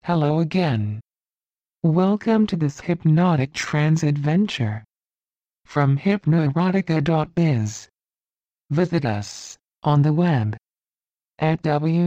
Hello again. Welcome to this hypnotic trance adventure from hypnoerotica.biz. Visit us on the web at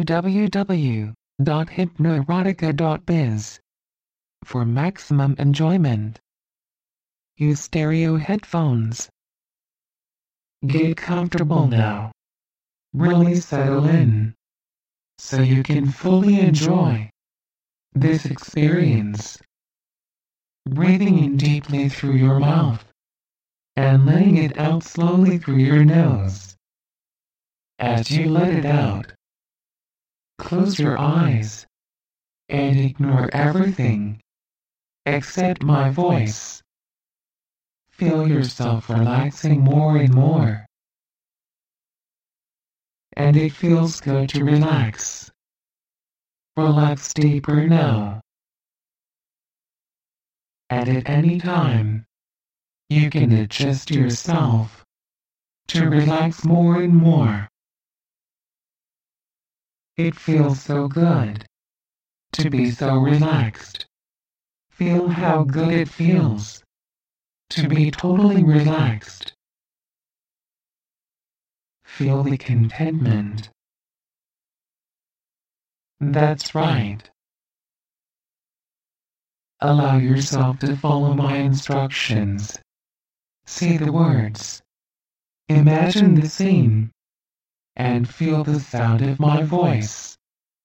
www.hypnoerotica.biz for maximum enjoyment. Use stereo headphones. Get comfortable now. Really settle in so you can fully enjoy this experience. Breathing in deeply through your mouth and letting it out slowly through your nose. As you let it out, close your eyes and ignore everything except my voice. Feel yourself relaxing more and more. And it feels good to relax. Relax deeper now. And at any time, you can adjust yourself to relax more and more. It feels so good to be so relaxed. Feel how good it feels to be totally relaxed. Feel the contentment. That's right. Allow yourself to follow my instructions. Say the words. Imagine the scene. And feel the sound of my voice.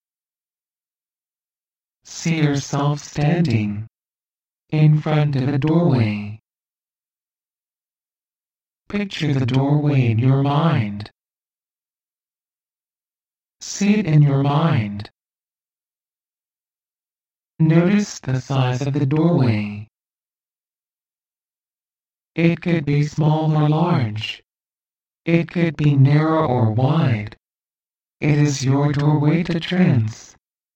See yourself standing in front of a doorway. Picture the doorway in your mind. See it in your mind. Notice the size of the doorway. It could be small or large. It could be narrow or wide. It is your doorway to trance.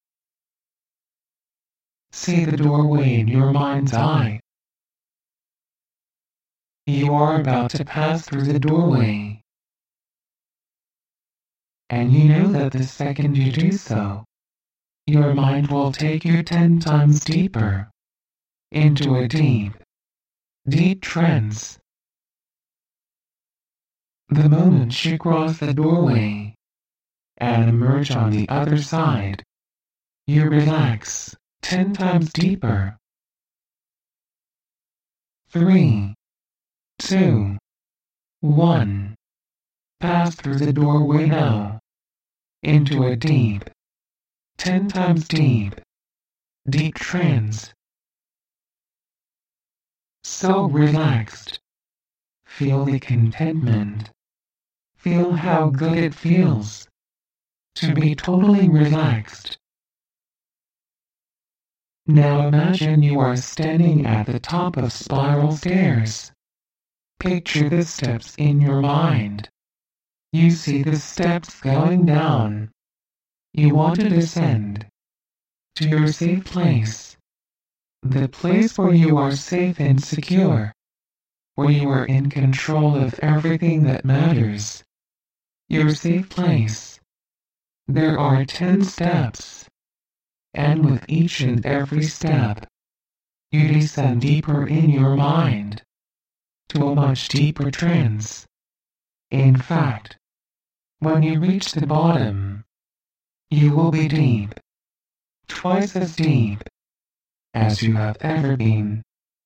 See the doorway in your mind's eye. You are about to pass through the doorway. And you know that the second you do so, your mind will take you 10 times deeper into a deep, deep trance. The moment you cross the doorway and emerge on the other side, you relax 10 times deeper. 3, 2, 1. Pass through the doorway now into a deep, 10 times deep, deep trance. So relaxed. Feel the contentment. Feel how good it feels to be totally relaxed. Now imagine you are standing at the top of spiral stairs. Picture the steps in your mind. You see the steps going down. You want to descend to your safe place. The place where you are safe and secure. Where you are in control of everything that matters. Your safe place. There are 10 steps. And with each and every step, you descend deeper in your mind to a much deeper trance. In fact, when you reach the bottom, you will be deep, twice as deep as you have ever been.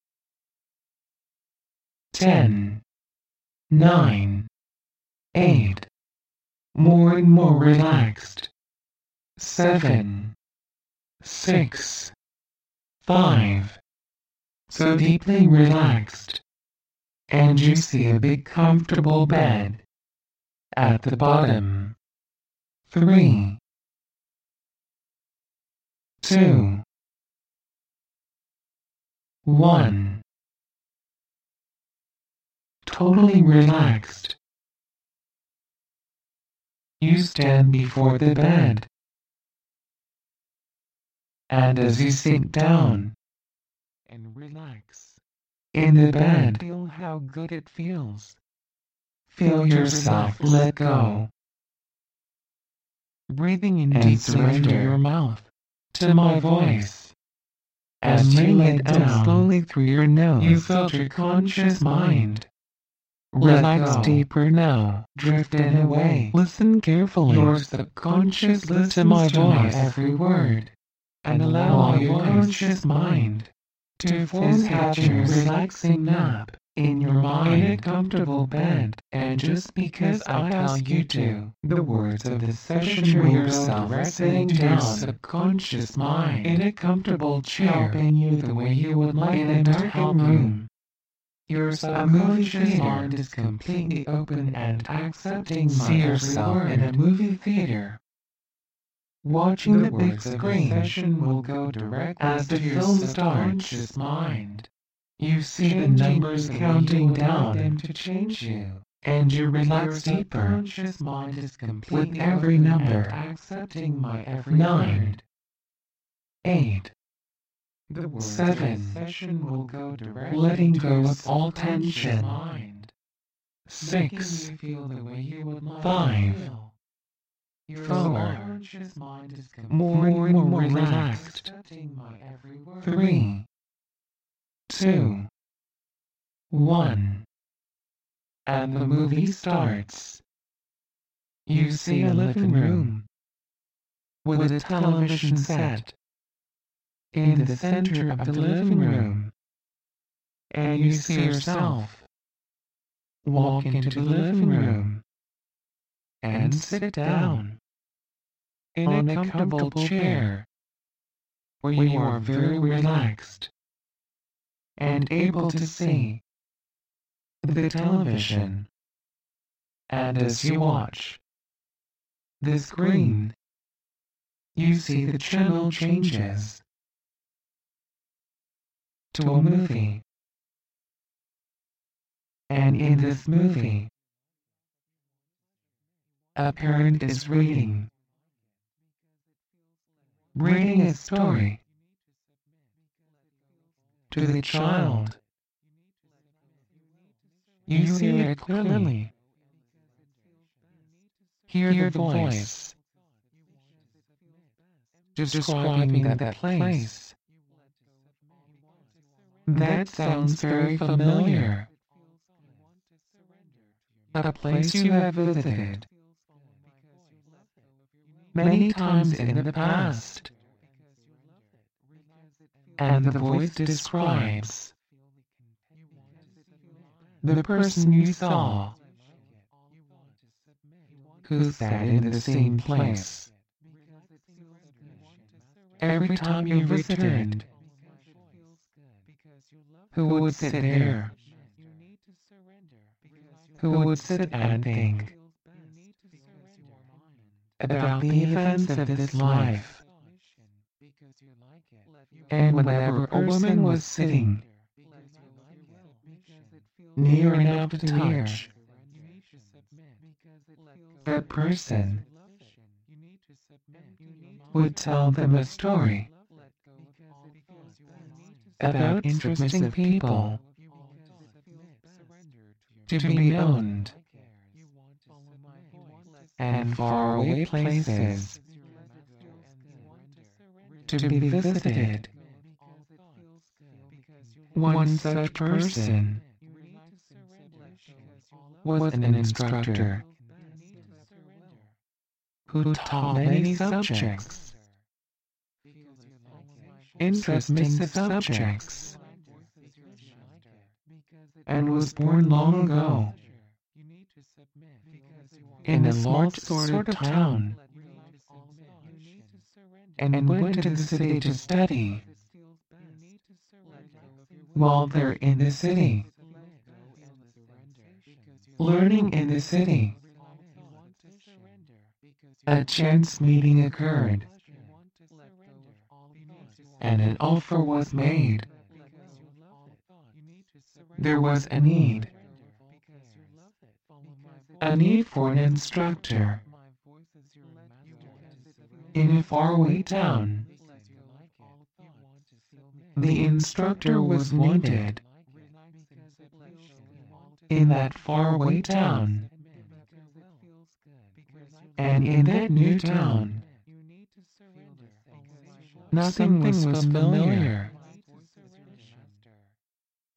10, 9, 8, more and more relaxed. 7, 6, 5, so deeply relaxed. And you see a big comfortable bed at the bottom. 3, 2, 1. Totally relaxed. You stand before the bed. And as you sink down and relax in the bed, feel how good it feels. Feel yourself let go. Breathing in deeply through your mouth to my voice. As you let down slowly through your nose, you felt your conscious mind. Relax deeper now, drifting away. Listen carefully. Your subconscious listens to my voice every word, and allow your conscious mind to form catching a relaxing nap in your mind in a comfortable bed. And just because I tell you to, the words of the session will yourself resting down your subconscious mind in a comfortable chair, helping you the way you would like in a darkened room. Your subconscious mind is completely open and accepting. See yourself in a movie theater. Watching the big screen session will go direct as the film starts. Mind. You see the numbers counting down them to change you, and you relax deeper. Your subconscious mind is completely with every number accepting my every 9, 8, 7, session will go direct letting go of all tension. Mind. 6, feel the way you would like 5, 4, more and more relaxed. 3, 2, 1. And the movie starts. You see a living room with a television set in the center of the living room, and you see yourself walk into the living room and sit down in a comfortable chair where you are very relaxed and able to see the television. And as you watch the screen, you see the channel changes to a movie. And in this movie, a parent is reading a story to the child. You see it clearly. Hear the voice describing that place. That sounds very familiar. A place you have visited many times in the past. And the voice describes the person you saw who sat in the same place. Every time you returned, who would sit there? Who would sit and think about the events of this life? And whenever a woman was sitting near enough to touch, the person would tell them a story about interesting people to be owned and faraway places to be visited. One such person was an instructor who taught many subjects, interesting subjects, and was born long ago in a large sort of town, and went to the city to study. While they're in the city, learning in the city, a chance meeting occurred, and an offer was made. There was a need for an instructor in a faraway town. The instructor was wanted in that faraway town, and in that new town, nothing was familiar.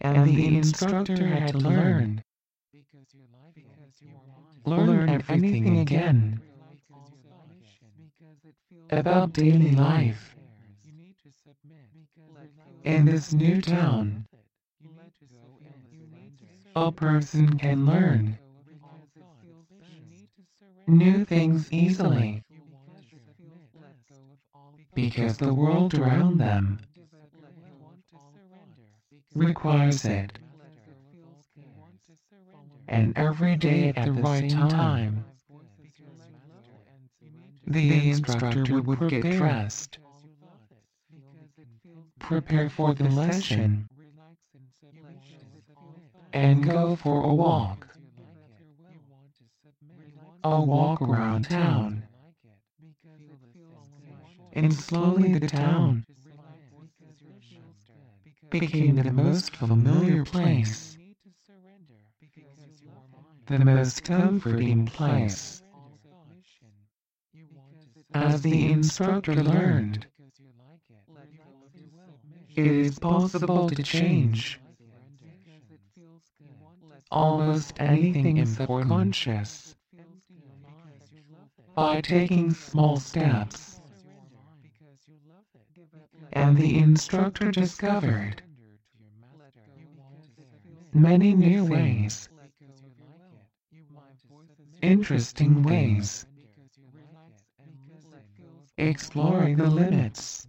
and the instructor had to learn everything again about daily life in this new town. A person can learn new things easily because the world around them requires it. And every day at the right time, the instructor would get dressed, prepare for the lesson, and go for a walk. A walk around town. And slowly the town became the most familiar place, the most comforting place. As the instructor learned, it is possible to change almost anything in subconscious by taking small steps. And the instructor discovered many new ways, interesting ways, exploring the limits,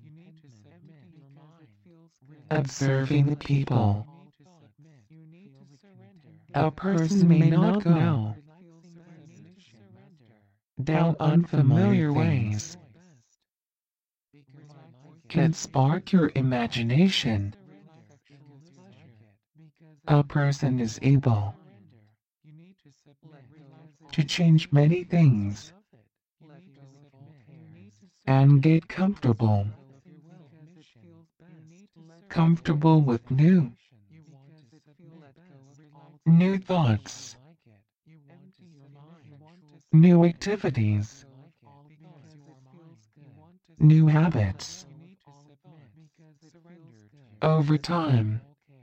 observing the people. A person may not go down unfamiliar ways that spark your imagination. A person is able to change many things and get comfortable with new thoughts, new activities, new habits. Over time,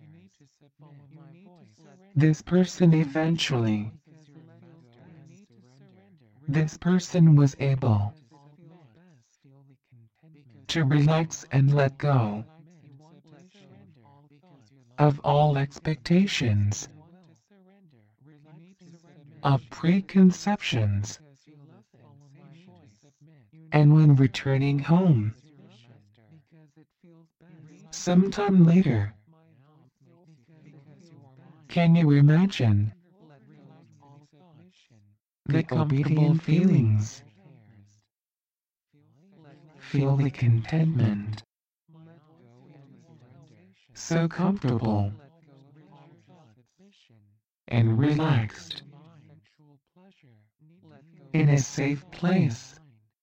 this person was able to relax and let go of all expectations, of preconceptions. And when returning home, sometime later, can you imagine the comfortable feelings? Feel the contentment. So comfortable and relaxed in a safe place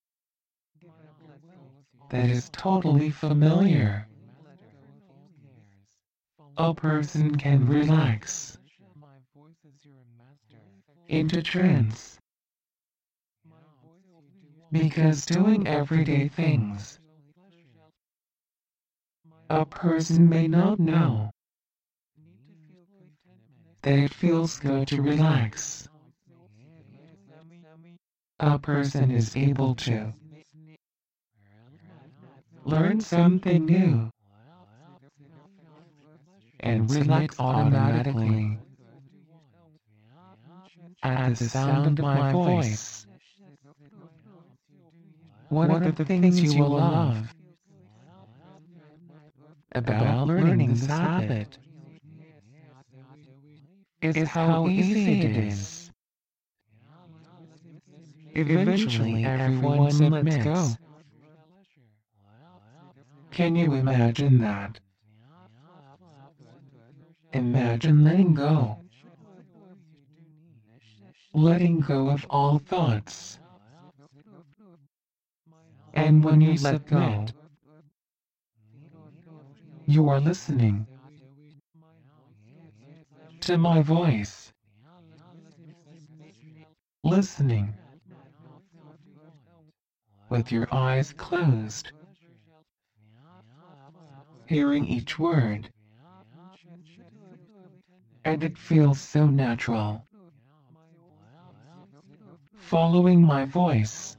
that is totally familiar. A person can relax into trance because doing everyday things, a person may not know that it feels good to relax. A person is able to learn something new and relax automatically at the sound of my voice. One of the things you will love about learning this habit is how easy it is. Eventually everyone lets go. Can you imagine that? Imagine letting go. Letting go of all thoughts. And when you let go, you are listening to my voice. Listening with your eyes closed. Hearing each word and it feels so natural. Following my voice,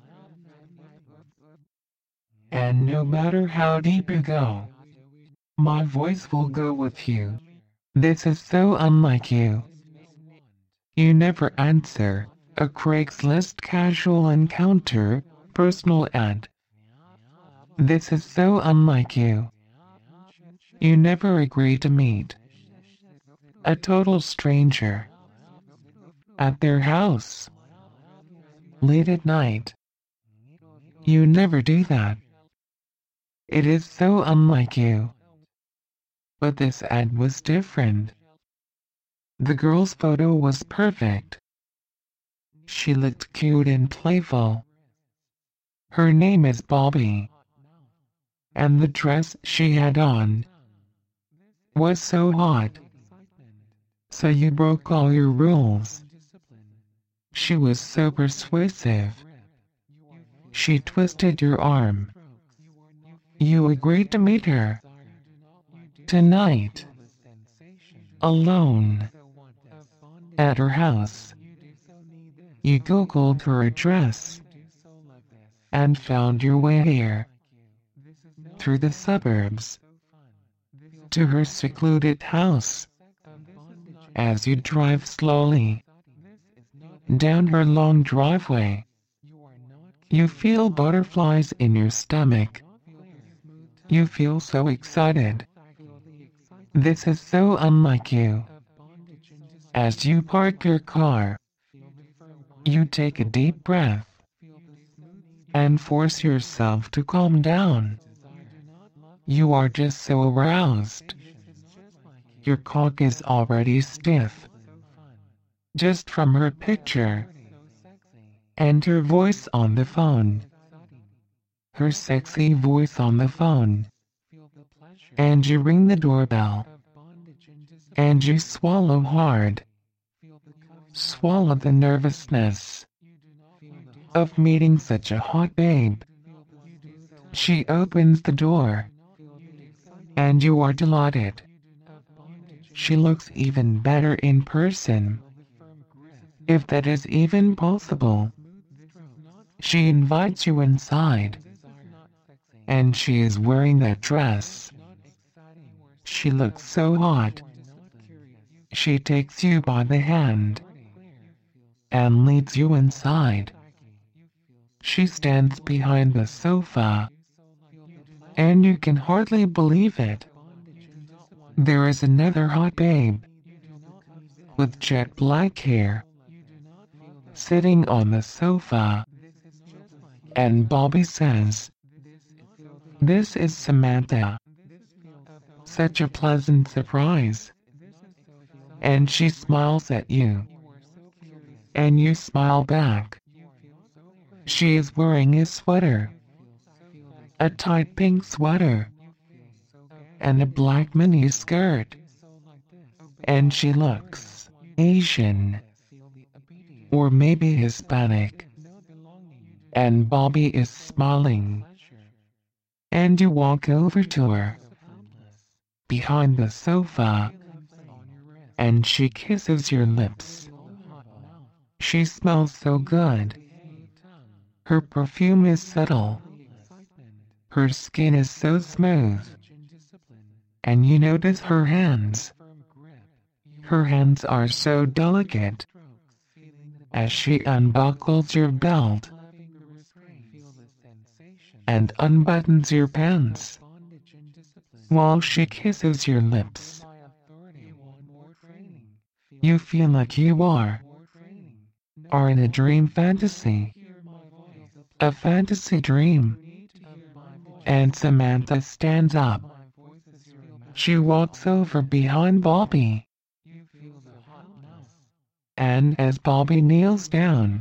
and no matter how deep you go, my voice will go with you. This is so unlike you. You never answer a Craigslist casual encounter personal ad. This is so unlike you. You never agree to meet a total stranger at their house late at night. You never do that. It is so unlike you. But this ad was different. The girl's photo was perfect. She looked cute and playful. Her name is Bobby. And the dress she had on was so hot. So you broke all your rules. She was so persuasive. She twisted your arm. You agreed to meet her tonight, alone, at her house. You Googled her address and found your way here, through the suburbs, to her secluded house. As you drive slowly down her long driveway, you feel butterflies in your stomach. You feel so excited. This is so unlike you. As you park your car, you take a deep breath and force yourself to calm down. You are just so aroused. Your cock is already stiff, just from her picture and her voice on the phone. Her sexy voice on the phone. And you ring the doorbell. And you swallow hard. Swallow the nervousness of meeting such a hot babe. She opens the door. And you are delighted. She looks even better in person, if that is even possible. She invites you inside, and she is wearing that dress. She looks so hot. She takes you by the hand and leads you inside. She stands behind the sofa, and you can hardly believe it. There is another hot babe with jet black hair sitting on the sofa, and Bobby says, "This is Samantha." Such a pleasant surprise. And she smiles at you, and you smile back. She is wearing a sweater, a tight pink sweater, and a black mini skirt, and she looks Asian, or maybe Hispanic, and Bobby is smiling, and you walk over to her, behind the sofa, and she kisses your lips. She smells so good. Her perfume is subtle. Her skin is so smooth. And you notice her hands. Her hands are so delicate. As she unbuckles your belt and unbuttons your pants, while she kisses your lips, you feel like you are in a dream fantasy. A fantasy dream. And Samantha stands up. She walks over behind Bobby. And as Bobby kneels down,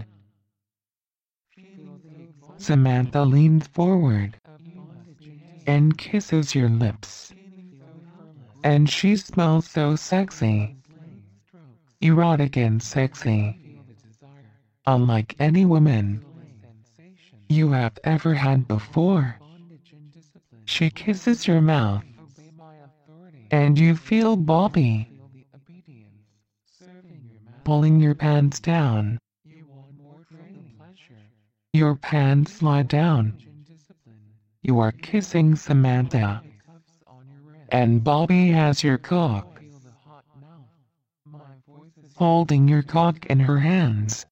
Samantha leans forward and kisses your lips. And she smells so sexy. Erotic and sexy. Unlike any woman you have ever had before. She kisses your mouth, and you feel Bobby pulling your pants down. Your pants slide down. You are kissing Samantha. And Bobby has your cock. Holding your cock in her hands.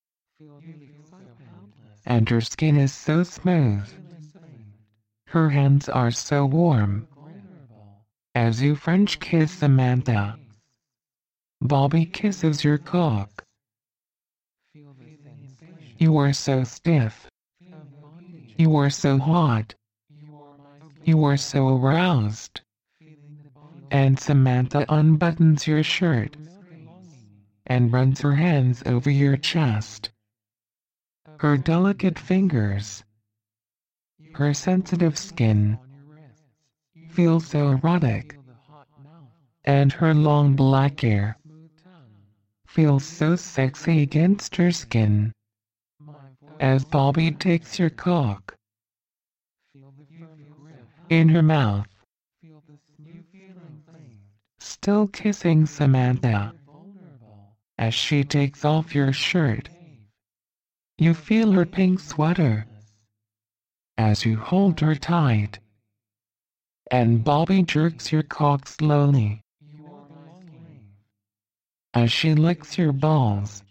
And her skin is so smooth. Her hands are so warm. As you French kiss Samantha, Bobby kisses your cock. You are so stiff. You are so hot. You are so aroused. And Samantha unbuttons your shirt and runs her hands over your chest. Her delicate fingers, her sensitive skin, feel so erotic, and her long black hair feels so sexy against her skin. As Bobby takes your cock in her mouth, still kissing Samantha. As she takes off your shirt, you feel her pink sweater as you hold her tight, and Bobby jerks your cock slowly as she licks your balls.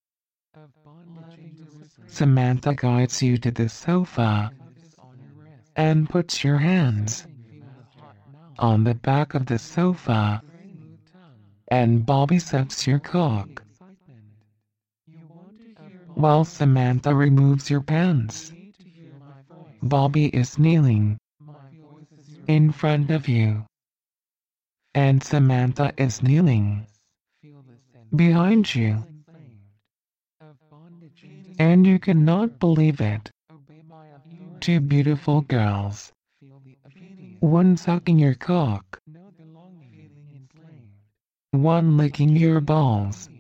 Samantha guides you to the sofa and puts your hands on the back of the sofa, and Bobby sucks your cock while Samantha removes your pants. Bobby is kneeling in front of you, and Samantha is kneeling behind you, and you cannot believe it. Two beautiful girls, one sucking your cock, one licking your balls,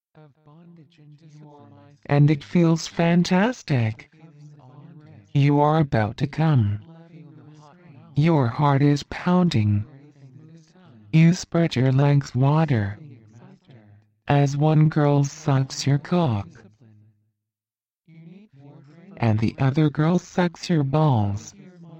and it feels fantastic. You are about to come. Your heart is pounding. You spread your legs wider as one girl sucks your cock and the other girl sucks your balls.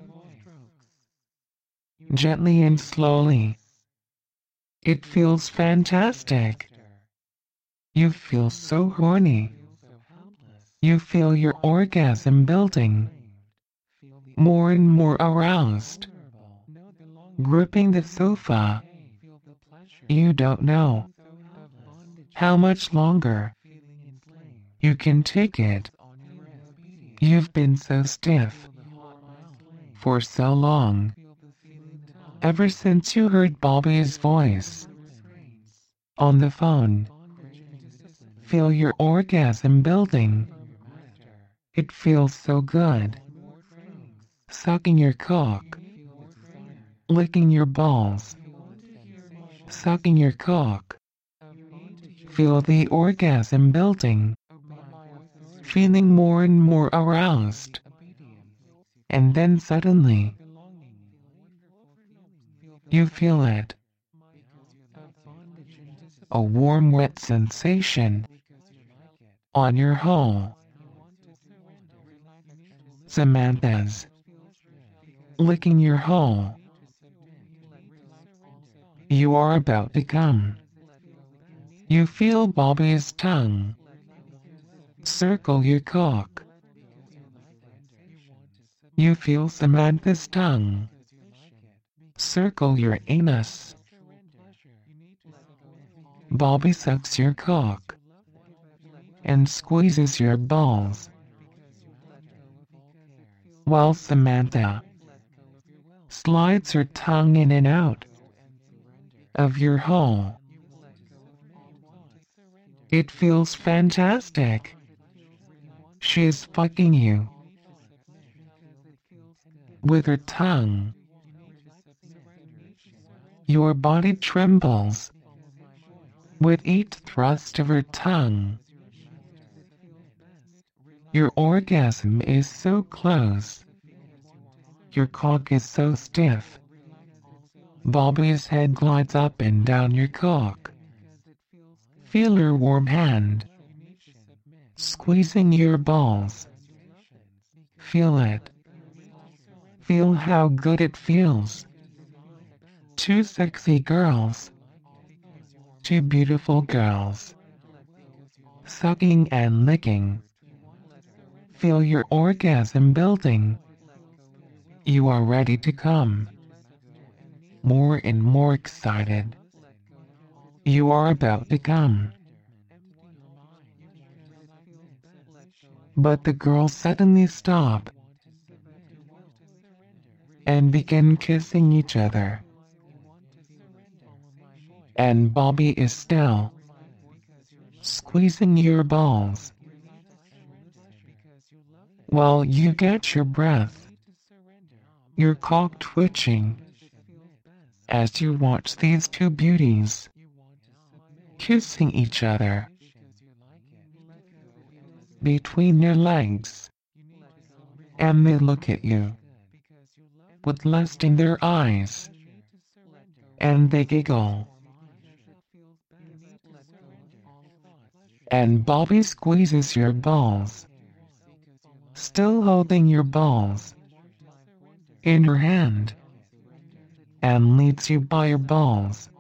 Gently and slowly. It feels fantastic. You feel so horny. You feel your orgasm building, more and more aroused, gripping the sofa. You don't know how much longer you can take it. You've been so stiff for so long, ever since you heard Bobby's voice on the phone. Feel your orgasm building. It feels so good. Sucking your cock, licking your balls, sucking your cock. Feel the orgasm building, feeling more and more aroused. And then suddenly, you feel it. A warm, wet sensation on your hole. Samantha's licking your hole. You are about to come. You feel Bobby's tongue circle your cock. You feel Samantha's tongue circle your anus. Bobby sucks your cock and squeezes your balls, while Samantha slides her tongue in and out of your hole. It feels fantastic. She is fucking you with her tongue. Your body trembles with each thrust of her tongue. Your orgasm is so close. Your cock is so stiff. Bobby's head glides up and down your cock, Feel her warm hand squeezing your balls. Feel it. Feel how good it feels. Two sexy girls. Two beautiful girls. Sucking and licking. Feel your orgasm building. You are ready to come. More and more excited. You are about to come. But the girls suddenly stop and begin kissing each other. And Bobby is still squeezing your balls while you get your breath, your cock twitching as you watch these two beauties kissing each other between your legs. And they look at you with lust in their eyes, and they giggle. And Bobby squeezes your balls, still holding your balls in her hand, and leads you by your balls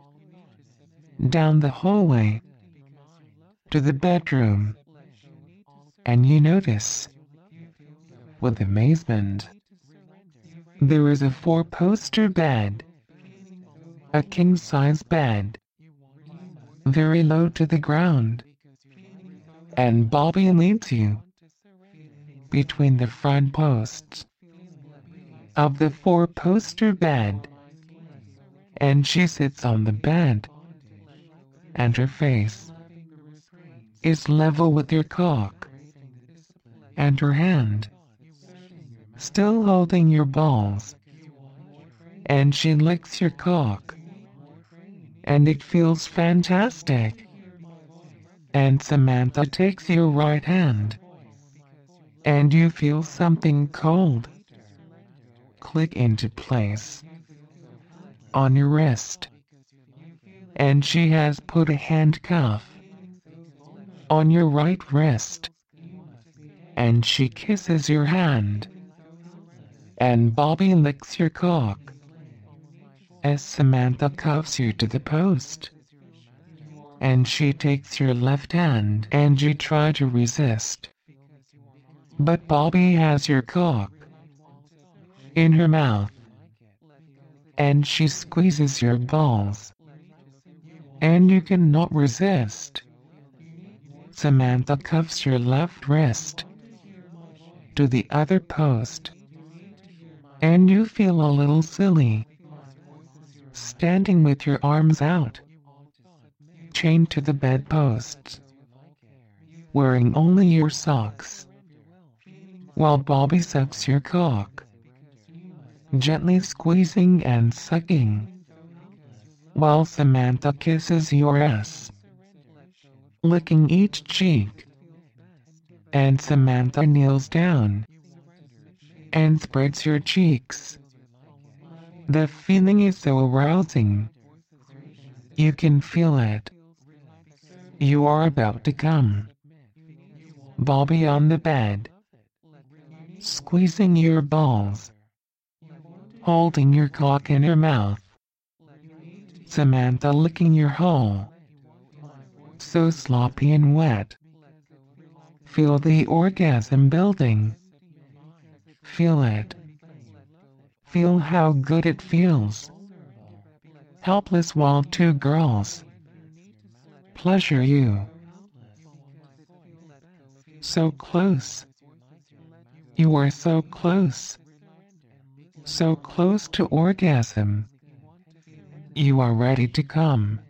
down the hallway to the bedroom. And you notice, with amazement, there is a four-poster bed, a king-size bed, very low to the ground, and Bobby leads you between the front posts of the four-poster bed, and she sits on the bed, and her face is level with your cock, and her hand still holding your balls, and she licks your cock, and it feels fantastic. And Samantha takes your right hand, and you feel something cold click into place on your wrist, and she has put a handcuff on your right wrist, and she kisses your hand, and Bobby licks your cock as Samantha cuffs you to the post, and she takes your left hand, and you try to resist, but Bobby has your cock in her mouth, and she squeezes your balls, and you cannot resist. Samantha cuffs your left wrist to the other post, and you feel a little silly, standing with your arms out, chained to the bedposts, wearing only your socks, while Bobby sucks your cock, gently squeezing and sucking, while Samantha kisses your ass, licking each cheek, and Samantha kneels down and spreads your cheeks. The feeling is so arousing. You can feel it. You are about to come. Bobby on the bed, squeezing your balls, holding your cock in her mouth. Samantha licking your hole, so sloppy and wet. Feel the orgasm building. Feel it. Feel how good it feels. Helpless while two girls pleasure you. So close. You are so close. So close to orgasm. You are ready to come.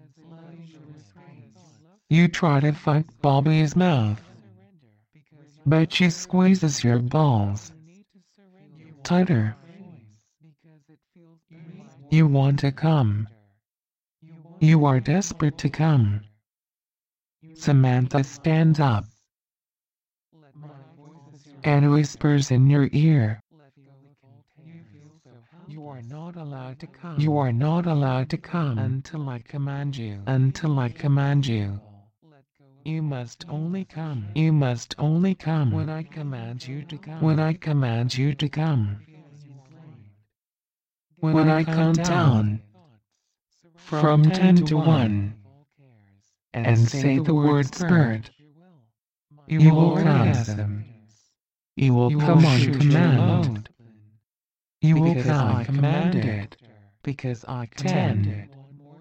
You try to fuck Bobby's mouth, but she squeezes your balls tighter. You want to come. You are desperate to come. Samantha stands up and whispers in your ear, "You are not allowed allowed to come. You are not allowed to come until I command you. Until I command you. You must only come. You must only come when I command you to come. When I command you to come. When I count down from 10 to 1 and say the word spirit, you will orgasm. You will come on command. You will come. I commanded. Because I commanded.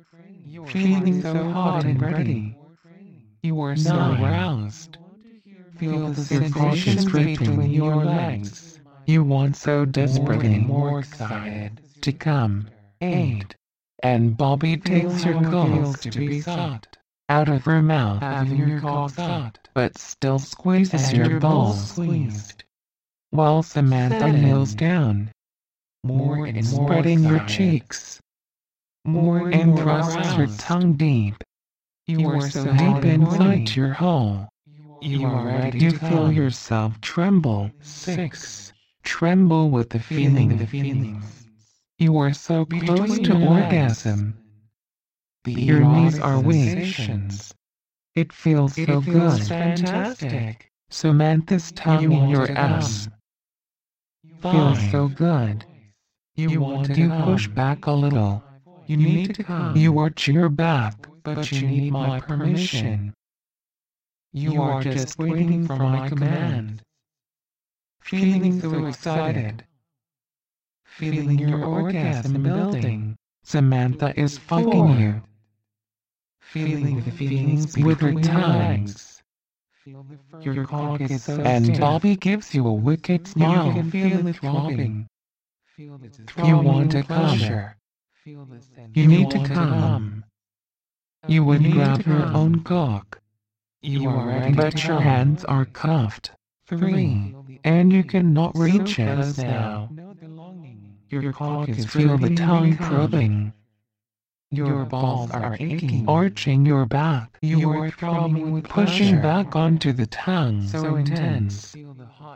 Feeling so hot and ready. You are so aroused. Feel the sensations between your legs. You want so desperately more excited to come. 8. And Bobby takes your calls to be sought out of her mouth, having your cock sought, but still squeezes your balls squeezed. While Samantha kneels down, more and spreading your cheeks, more and thrusts her tongue deep. You are so deep inside your hole. You are ready to feel yourself tremble. 6. Tremble with the feeling. You are so close to orgasm. Your knees are weak. It feels so good. Fantastic. Samantha's tongue in your ass feels so good. You want to push back a little. You need to come. You arch your back, but you need my permission. You are just waiting for my command. Feeling so excited. Feeling your orgasm building. Samantha is fucking you. Feeling the feelings with her tongues. Your cock is so and Bobby gives you a wicked smile. You can feel it throbbing. You want a pleasure. You need to come. You would grab your own cock. You are ready, but your hands are cuffed. 3. And you cannot reach it now. Your cock is feel the tongue probing. Your balls are aching, arching your back. You are throbbing with pushing back onto the tongue. So intense. Feel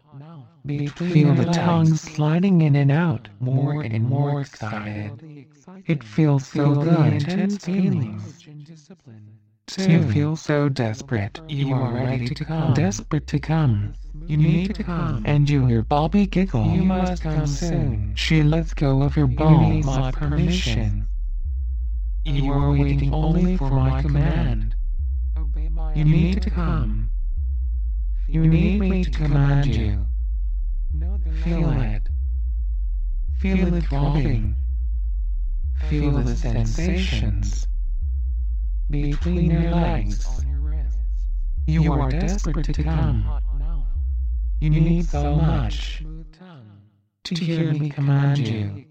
the tongue sliding in and out. More and more excited. It feels so good. Intense feelings. 2. You feel so desperate. You are ready to come. Desperate to come. You need to come. And you hear Bobby giggle. You must come soon. She lets go of your balls. You need my permission. You are waiting only for my command. You need to come. You need me to command you. Feel it. Feel it throbbing. Feel the sensations between your legs. You are desperate to come. You need so much to hear me command you.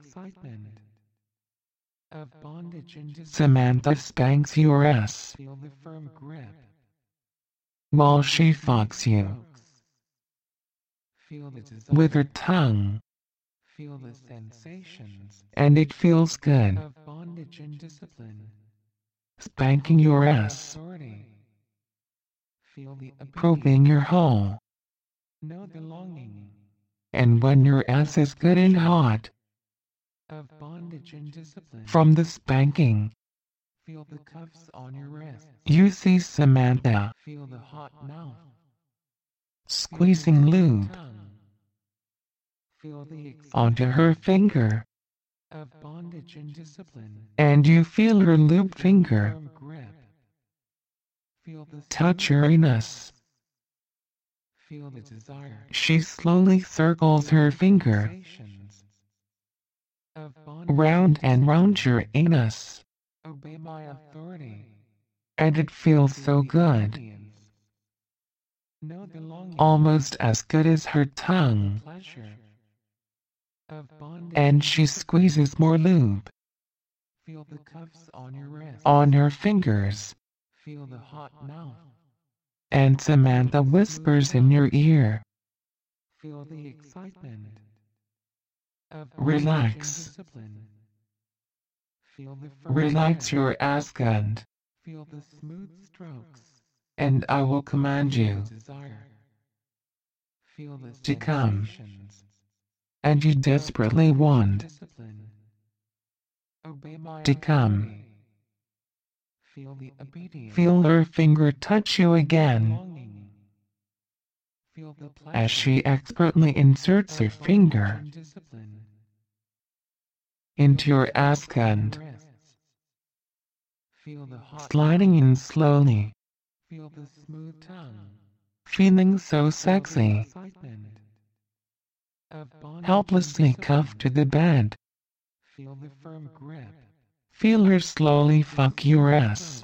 Samantha spanks your ass while she fucks you with her tongue, and it feels good. Spanking your ass, probing your hole, and when your ass is good and hot from the spanking, you see Samantha squeezing lube onto her finger, and you feel her lube finger touch your anus. She slowly circles her finger round and round your anus, and it feels so good, almost as good as her tongue, and she squeezes more lube on her fingers, and Samantha whispers in your ear, relax. Relax your ass gland, and I will command you to come, and you desperately want to come. Feel her finger touch you again as she expertly inserts her finger into your ass gland, sliding in slowly, feeling so sexy, helplessly cuffed to the bed. Feel her slowly fuck your ass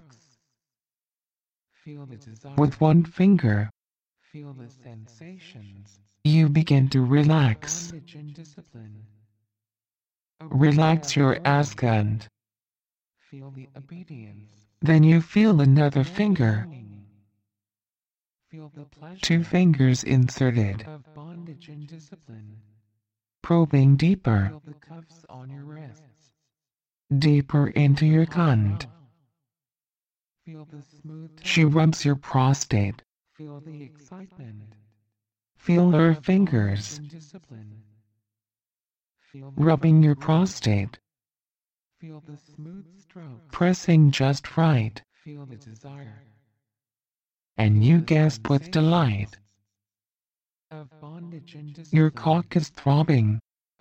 with one finger. You begin to relax. Relax your ass gland. Then you feel another finger. 2 fingers inserted, probing deeper, deeper into your cunt. She rubs your prostate. Feel her fingers rubbing your prostate, pressing just right, and you gasp with delight. Your cock is throbbing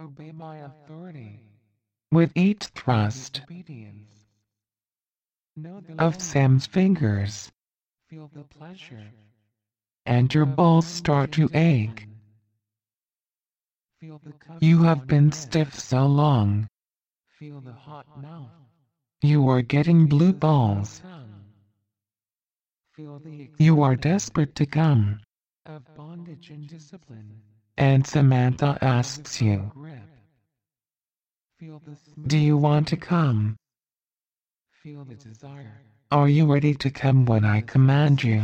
with each thrust of Sam's fingers, and your balls start to ache. You have been stiff so long. You are getting blue balls. You are desperate to come. And Samantha asks you, do you want to come? Are you ready to come when I command you?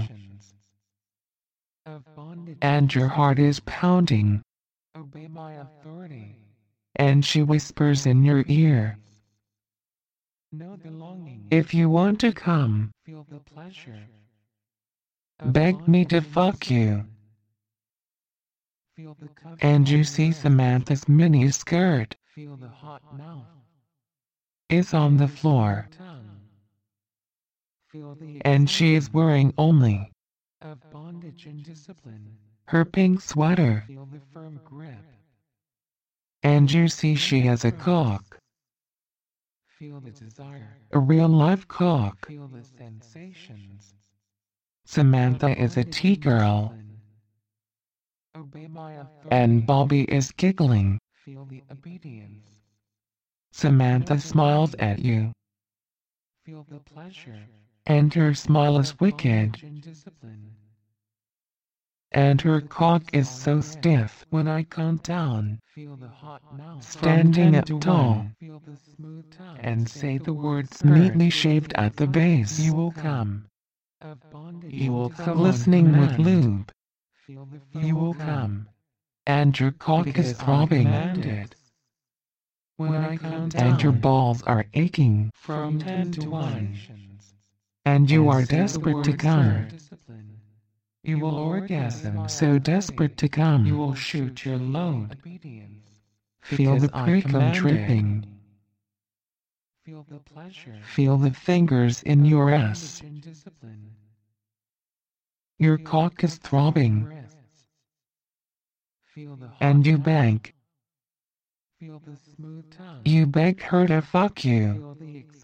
And your heart is pounding. And she whispers in your ear, if you want to come, beg me to fuck you. And you see Samantha's mini skirt is on the floor, and she is wearing only her pink sweater. And you see she has a cock, a real live cock. Samantha is a T-girl, and Bobby is giggling. Samantha smiles at you, and her smile is wicked. And her cock is so stiff when I count down, standing up tall, and say the words neatly shaved at the base. You will come. You will come listening with lube. You will come. And your cock is throbbing. And your balls are aching from 10 to 1. And you are desperate to come. You will orgasm, so desperate to come. You will shoot your load. Feel the pre-cum dripping. Feel the fingers in your ass. Your cock is throbbing. And you beg. You beg her to fuck you.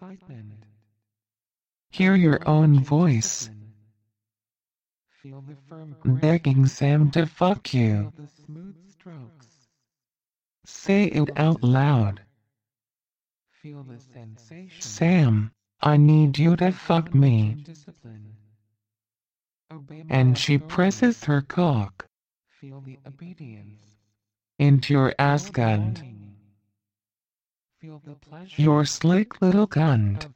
Hear your own voice begging Sam to fuck you. Say it out loud. Sam, I need you to fuck me. And she presses her cock into your ass gland. Your slick little cunt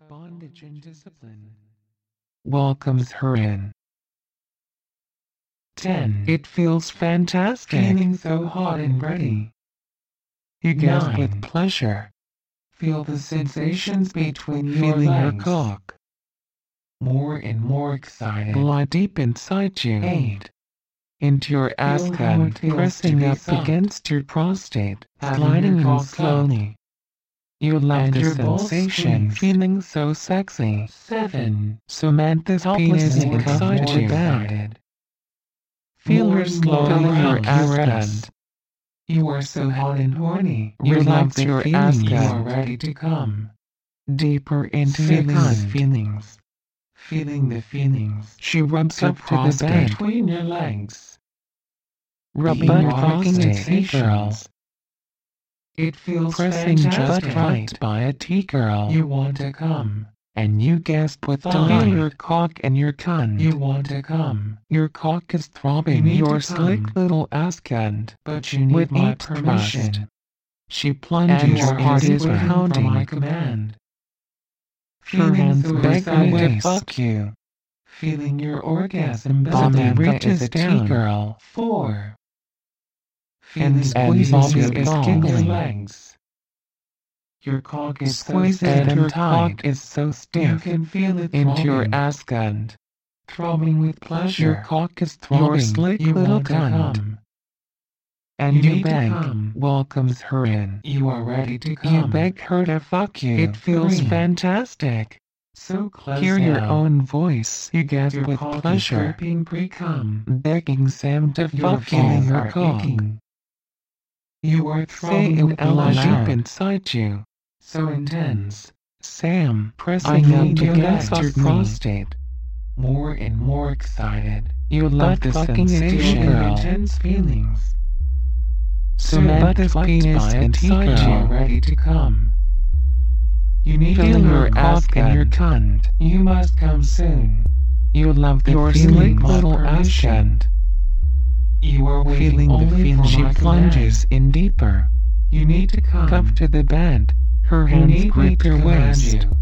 welcomes her in. 10. It feels fantastic. Feeling so hot and ready. You gasp with pleasure. Feel the sensations between your legs. Her cock more and more excited. Lie deep inside you. 8. Into your ass gland, pressing up against your prostate, sliding in slowly. You love And the your balls sensation, squeeze. feeling so sexy. 7. Samantha's penis Helplessly inside you. excited. Feel More her and slowly more your aroused. ass end. You are so hot and horny. You love the your feeling ass you are end. ready to come. Deeper into Feeling your the cunt. feelings. Feeling the feelings. She rubs To up to the bed, between your legs. rubbing Butt your fucking prostate, girl. It feels Pressing fantastic. just right by a T-girl. You want to come. And you gasp with Fine. delight. Feel your cock and your cunt. You want to come. Your cock is throbbing You need your to slick come. little ass cunt. But you need With my each permission. thrust, she And plunges your heart into is waiting for pounding. my command. Her Feeling hands through beg her you to waist. fuck you. Feeling your orgasm Samantha building. reaches down. Girl. 4. And Feeling squeezes Bobby your is balls. giggling legs. Your cock is so Squeezes stiff and her and cock tight. is so You stiff can feel it into your throbbing. ass cunt. Throbbing with pleasure. Your cock is throbbing. Your slick You little want to cunt. come. And You you need to beg, come. welcomes her in. You are ready to You come. beg her to fuck you. It feels 3. fantastic. So close Hear your now. own voice. You gasp Your with cock is pleasure. dripping pre-cum. Begging Sam to Your fuck you in balls her are cock. aching. You are Say throbbing it with out pleasure. loud inside you. So intense. Sam, I pressing know up you against your bastard me. prostate. More and more excited. You love the fucking sensation, and girl. intense feelings. Samantha's penis inside You are you. ready to come. You need to Feel feel your your ass cock and your cunt. cunt. You must come soon. You love the Your feeling, slick little little ass permission. cunt. You are waiting Feeling the only feeling, for she my plunges in deeper. command. You need to come. Cup to the bed. Her You hands need me grip to your command waist. you.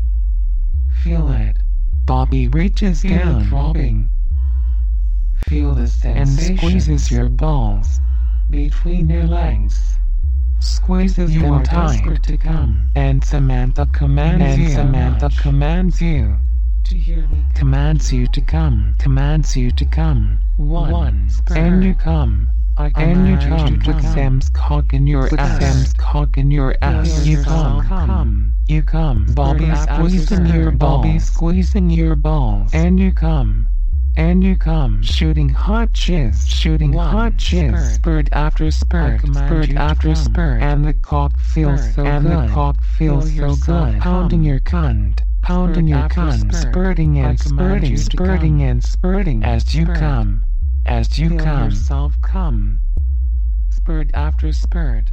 Feel it. Bobby reaches Feel it down throbbing. Feel the and sensation squeezes your balls. between your legs. Squeezes You them are tight. desperate to come. And Samantha commands you. Commands you. To hear me. Commands you to come. Commands you to come. One. And you come. I And you command come to with come. Sam's cock in your With ass. Sam's cock in your ass. You yourself come. You come. Bobby after squeezing your skirt. Bobby squeezing your balls. And you come. And you come. Shooting hot jizz. Shooting One. hot jizz. Spurt. Spurt after spurt. I command Spurt you to after come. spurt. And the cock feels Spurt. so And good. the cock feels Feel so yourself good. come. Pounding your cunt. Pounding Spurt your after cunt. spurt. Spurting I and command spurting. you to Spurting come. and spurting. As you Spurt. come. As you Feel come. yourself come. Spurt after spurt.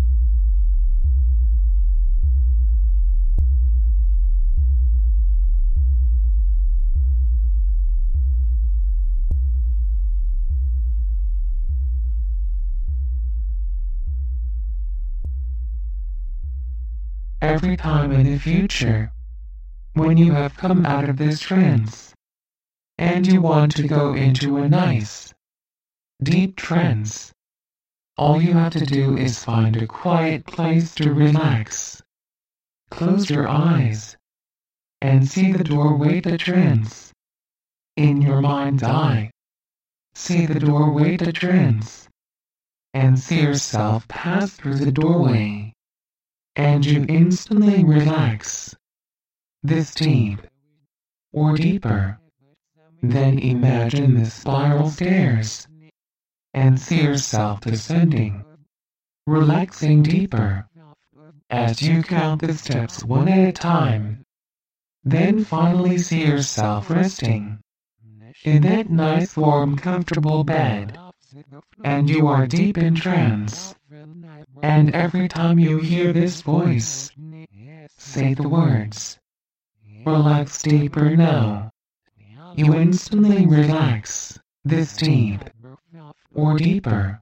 Every time in the future, when you have come out of this trance, and you want to go into a nice, deep trance, all you have to do is find a quiet place to relax. Close your eyes and see the doorway to trance. In your mind's eye, see the doorway to trance, and see yourself pass through the doorway, and you instantly relax. This deep, or deeper. Then imagine the spiral stairs, and see yourself descending, relaxing deeper, as you count the steps one at a time. Then finally see yourself resting in that nice warm comfortable bed, and you are deep in trance. And every time you hear this voice, say the words, relax deeper now. You instantly relax, this deep, or deeper.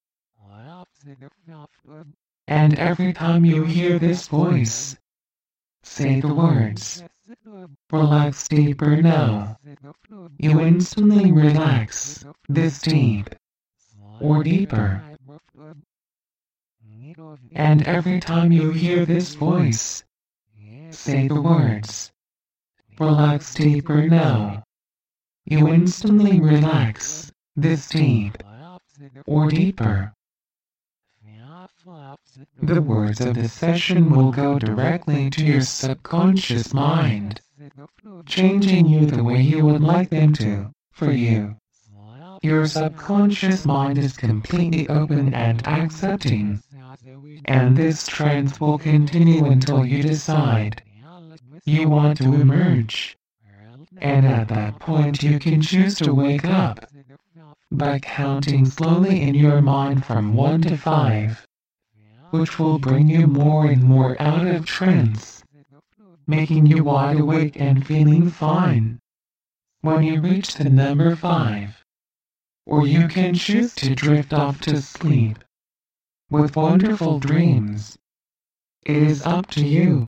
And every time you hear this voice, say the words, relax deeper now. You instantly relax, this deep, or deeper. And every time you hear this voice, say the words, relax deeper now. You instantly relax, this deep, or deeper. The words of the session will go directly to your subconscious mind, changing you the way you would like them to, for you. Your subconscious mind is completely open and accepting, and this trance will continue until you decide you want to emerge. And at that point you can choose to wake up by counting slowly in your mind from 1 to 5, which will bring you more and more out of trance, making you wide awake and feeling fine. When you reach the number 5, or you can choose to drift off to sleep with wonderful dreams. It is up to you.